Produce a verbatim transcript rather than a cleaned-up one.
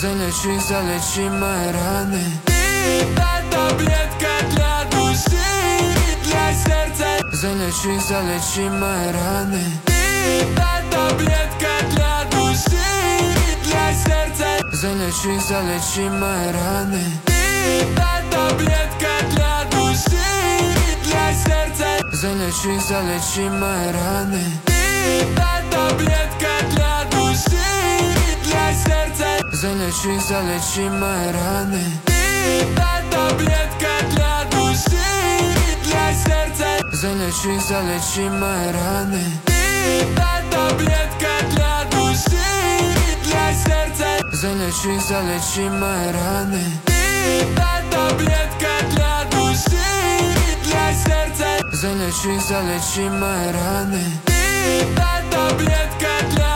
Залечи, залечи мои раны. Та таблетка для души, для сердца. Залечи, залечи мои раны. Та таблетка для души, для сердца. Залечи, залечи мои раны. Та таблетка для души, для сердца. Залечи, залечи мои раны. Та таблетка для души, для сердца. Залечи, залечи мои раны. Та таблетка для души, для сердца. Залечи, залечи мои раны. Та таблетка для души, для сердца. Залечи, залечи мои раны. Та таблетка для души, для сердца. Залечи, залечи мои раны. Та таблетка для